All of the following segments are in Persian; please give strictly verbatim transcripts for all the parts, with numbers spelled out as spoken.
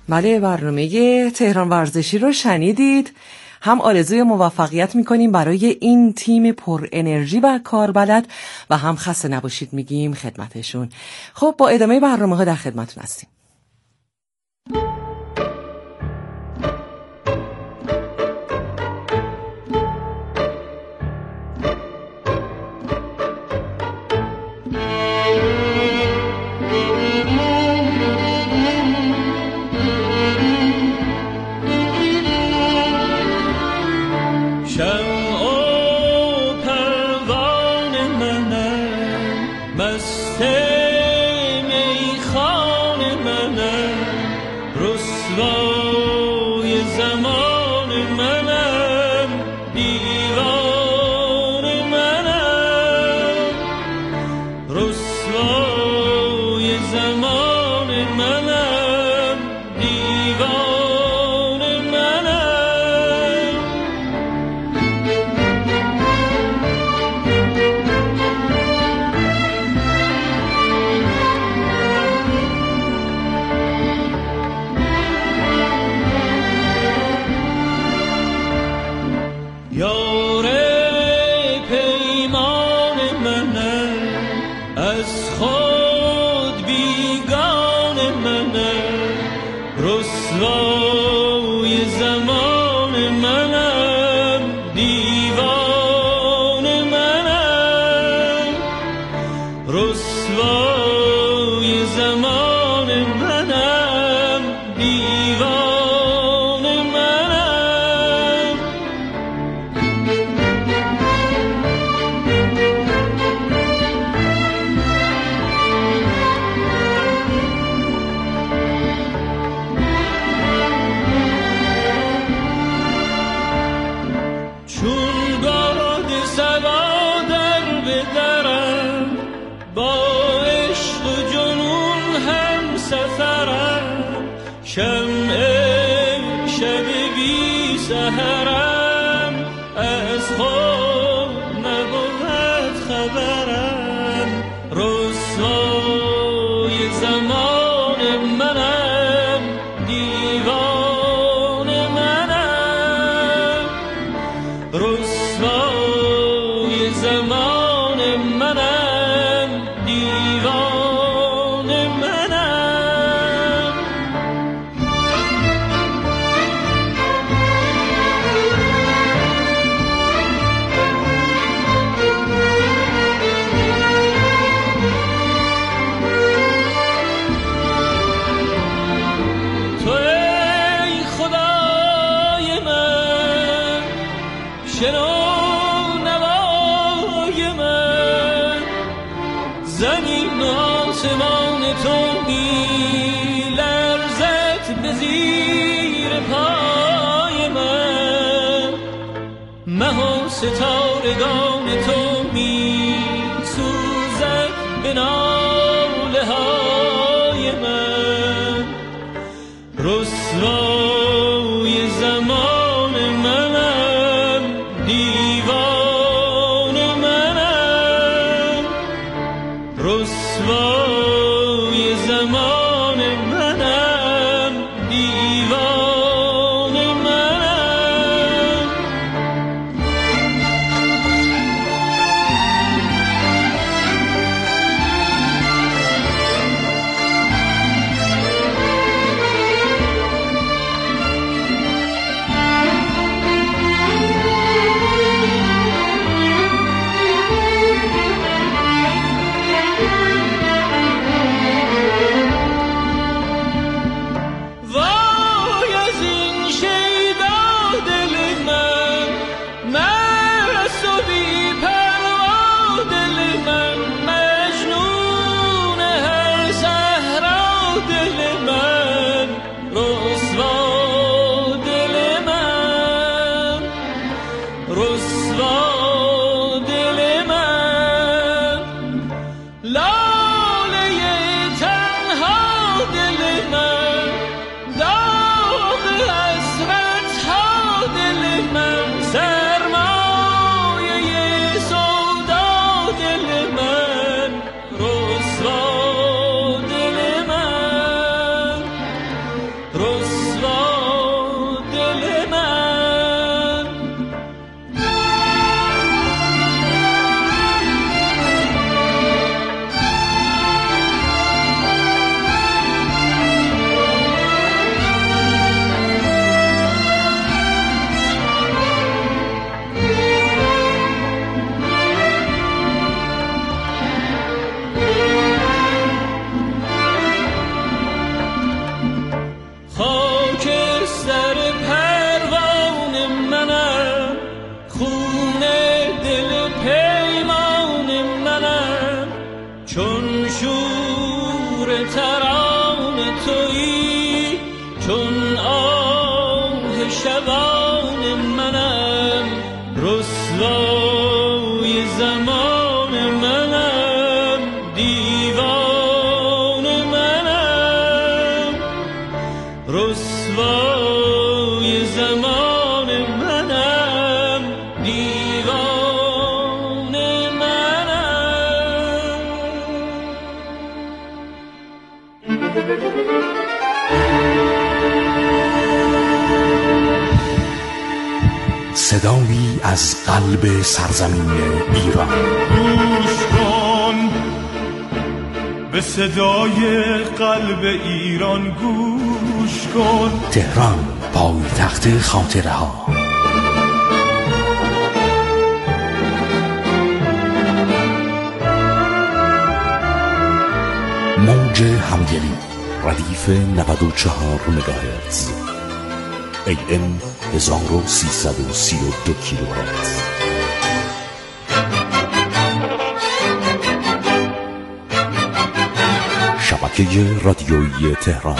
بله، برنامه تهران ورزشی رو شنیدید. هم آرزوی موفقیت میکنیم برای این تیم پر انرژی و کاربلد و هم خسته نباشید میگیم خدمتشون. خب با ادامه برنامه ها در خدمتون هستیم. ستارگان تو می سوزد به ناله های من، رسوای زمان منم، دیوان منم، رسوای زمان منم، دیوان منم. صدایی از قلب سرزمین ایران. گوش کن به صدای قلب ایران، گوش کن. تهران، پایتخت خاطره ها. موج همدلی، ردیف نود و چهار مگاهرتز، ای ام هزار و سیصد و سی و دو کیلوهرتز. شبکه رادیویی تهران.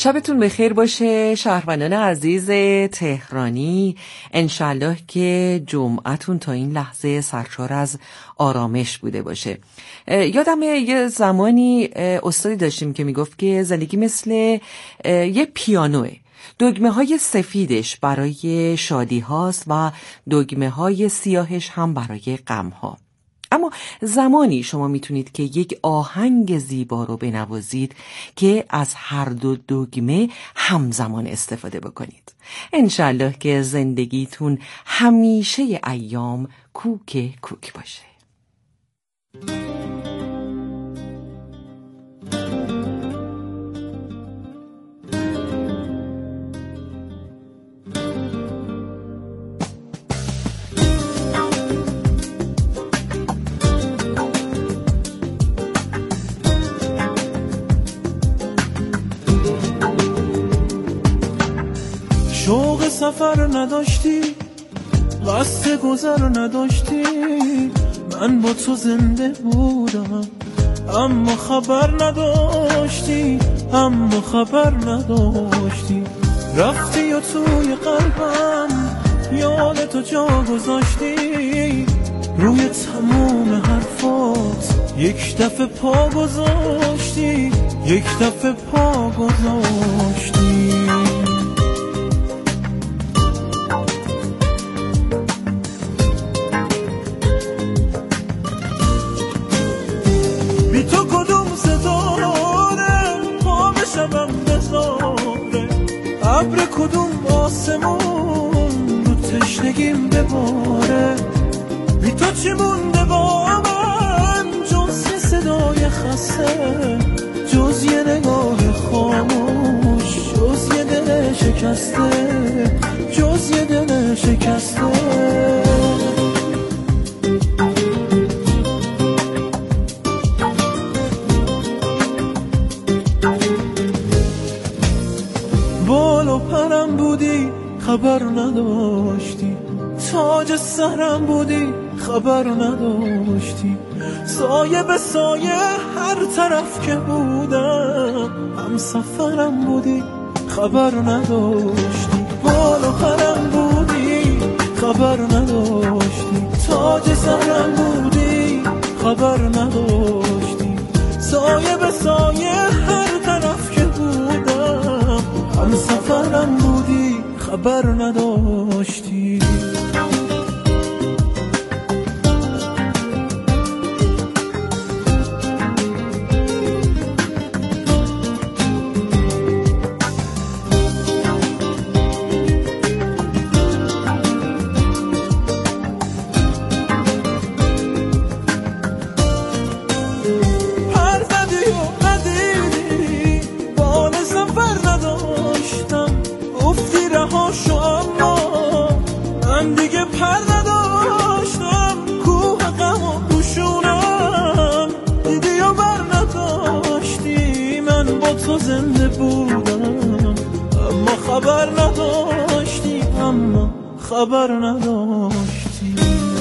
شبتون بخیر باشه شهروندان عزیز تهرانی. انشالله که جمعتون تا این لحظه سرشار از آرامش بوده باشه. یادم یه زمانی استادی داشتیم که میگفت که زندگی مثل یه پیانوه، دگمه های سفیدش برای شادی هاست و دگمه های سیاهش هم برای غم ها. اما زمانی شما میتونید که یک آهنگ زیبا رو بنوازید که از هر دو دگمه همزمان استفاده بکنید. انشالله که زندگیتون همیشه ایام کوک کوک باشه. شوق سفر نداشتی، قصد گذر نداشتی، من با تو زنده بودم اما خبر نداشتی، اما خبر نداشتی. رفتی و توی قلبم یاد تو جا گذاشتی، روی تموم حرفات یک دفعه پا گذاشتی، یک دفعه پا گذاشتی. بی تو کدوم ستاره خواب شبم بزاره، ابر کدوم آسمون رو تشنگیم بباره. بی تو چی مونده با من جز یه صدای خسته، جز یه نگاه خاموش، جز یه دل شکسته، جز یه دل شکسته. بالو پرم بودی خبر نداشتی، تاج سرم بودی خبر نداشتی، سایه به سایه هر طرف که بودم هم سفرم بودی خبر نداشتی. بالو پرم بودی خبر نداشتی، تاج سرم بودی خبر نداشتی، سایه به سایه هر طرف که بودم هم سفرم بودی خبر نداشتی. شو اما من دیگه پر نداشتم، کوه غم و دوشونم دیدی و بر نداشتی. من با تو زنده بودم اما خبر نداشتی، اما خبر نداشتی.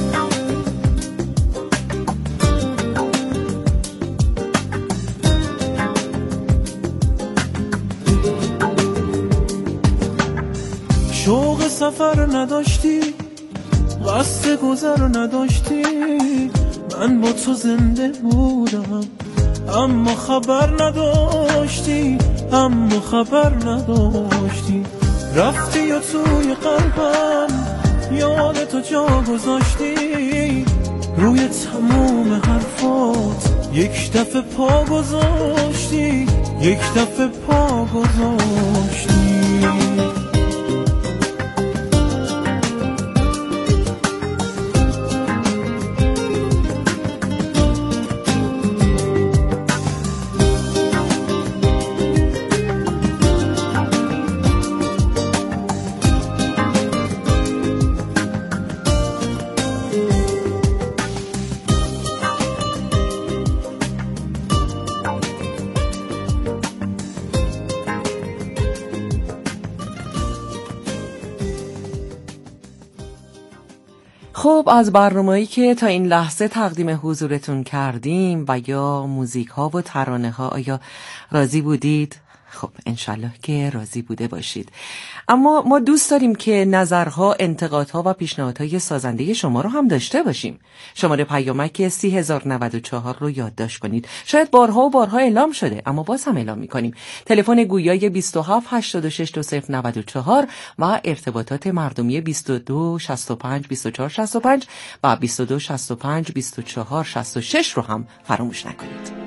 شوق سفر نداشتی، قصد گذر نداشتی، من با تو زنده بودم اما خبر نداشتی، اما خبر نداشتی. رفتی و توی قلبم یاد تو جا گذاشتی، روی تموم حرفات یک دفعه پا گذاشتی، یک دفعه پا گذاشتی. خب از برنامه‌ای که تا این لحظه تقدیم حضورتون کردیم و یا موزیک ها و ترانه ها آیا راضی بودید؟ خب انشالله که راضی بوده باشید. اما ما دوست داریم که نظرها، انتقادها و پیشنهادهای سازنده شما رو هم داشته باشیم. شماره پیامک سی هزار و نود و چهار رو یادداشت کنید. شاید بارها و بارها اعلام شده اما باز هم اعلام می‌کنیم. تلفن گویای بیست و هفت هشتاد و شش دو صفر نود و چهار و ارتباطات مردمی بیست و دو شصت و پنج بیست و چهار شصت و پنج و بیست و دو شصت و پنج بیست و چهار شصت و شش رو هم فراموش نکنید.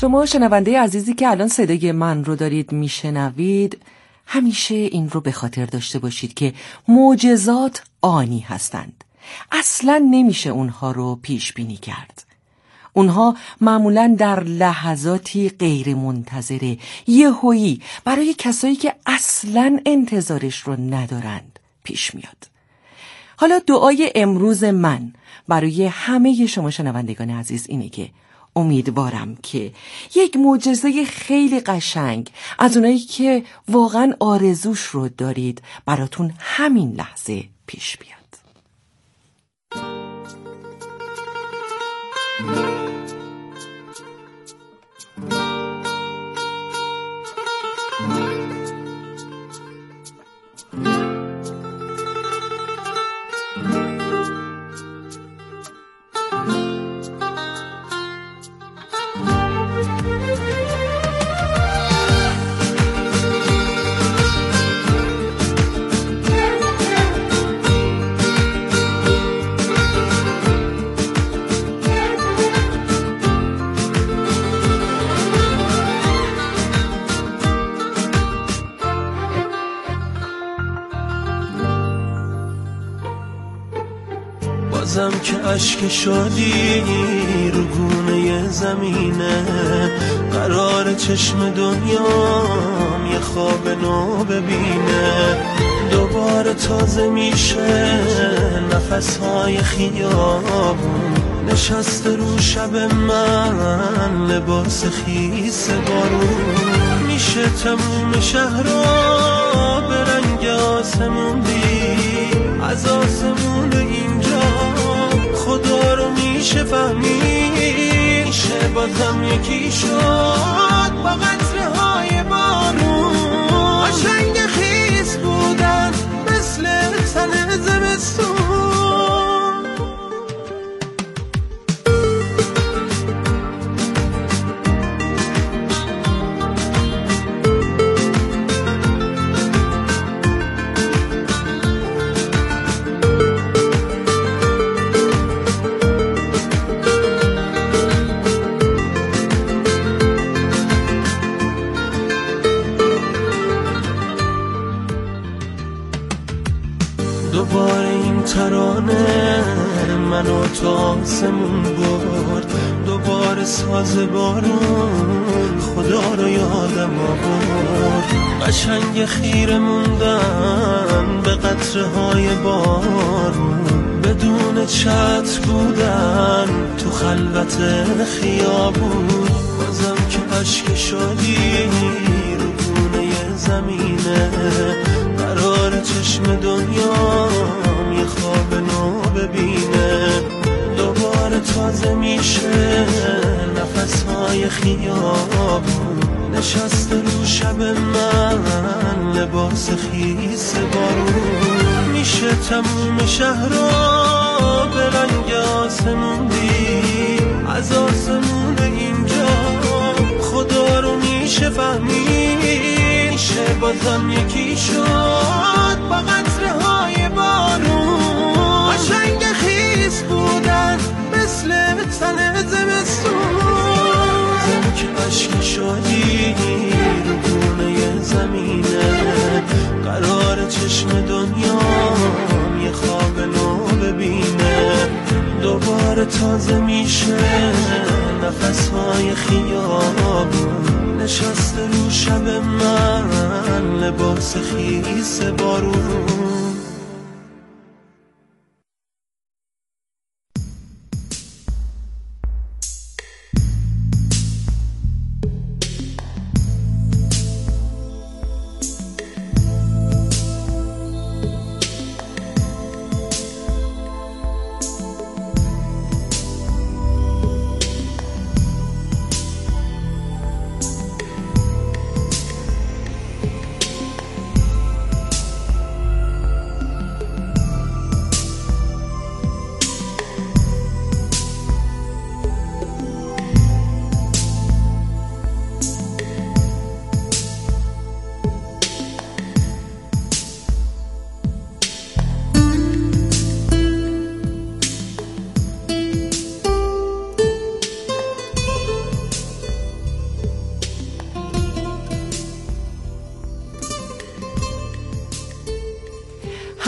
شما شنونده عزیزی که الان صدای من رو دارید میشنوید، همیشه این رو به خاطر داشته باشید که معجزات آنی هستند. اصلاً نمیشه اونها رو پیش بینی کرد. اونها معمولاً در لحظاتی غیر منتظره، یهویی، برای کسایی که اصلاً انتظارش رو ندارند پیش میاد. حالا دعای امروز من برای همه شما شنوندگان عزیز اینه که امیدوارم که یک معجزه خیلی قشنگ از اونایی که واقعا آرزوش رو دارید براتون همین لحظه پیش بیاد. بازم که عشق شادی رو گونه زمینه، قرار چشم دنیام یه خواب نو ببینه. دوباره تازه میشه نفسهای خیابون، نشسته رو شب من لباس خیس بارون. میشه تموم شهرها به رنگ آسمون دید، از آسمون اینجا خدا رو میشه فهمید. میشه بازم یکی شد با قطره های بارون، قشنگ خیس بودن مثل تن زمستون. دوباره این ترانه منو تا آسمون برد، دوباره ساز بارون خدا رو یادم آورد. قشنگ خیره موندن به قطره های بارون، بدون چتر بودن تو خلوت خیابون. بازم که عشق شادی رو گونه زمینه، قرار چشم دنیام یه خواب نو ببینه. دوباره تازه میشه نفسهای خیابون، نشسته رو شب من لباس خیس بارون. میشه تموم شهرها به رنگ آسمون دید، از آسمون اینجا خدا رو میشه فهمید. میشه بازم یکی شد با قطره های بارون، قشنگ خیس بودن مثل تن زمستون. بازم که عشق شادی رو گونه زمینه، قرار چشم دنیام یه خواب نو ببینه. دوباره تازه میشه نفسهای خیابون، نشسته رو شب من لباس خیس بارون.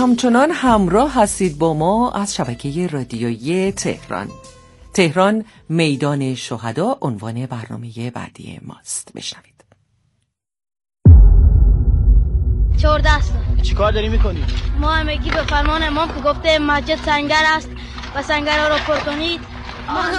همچنان همراه هستید با ما از شبکه رادیویی تهران. تهران میدان شهدا عنوان برنامه بعدی ماست. بشنوید. چهارده است. چی کار داری میکنی؟ ما همگی به فرمان امام که گفته مسجد سنگر است و سنگر را پر کنید.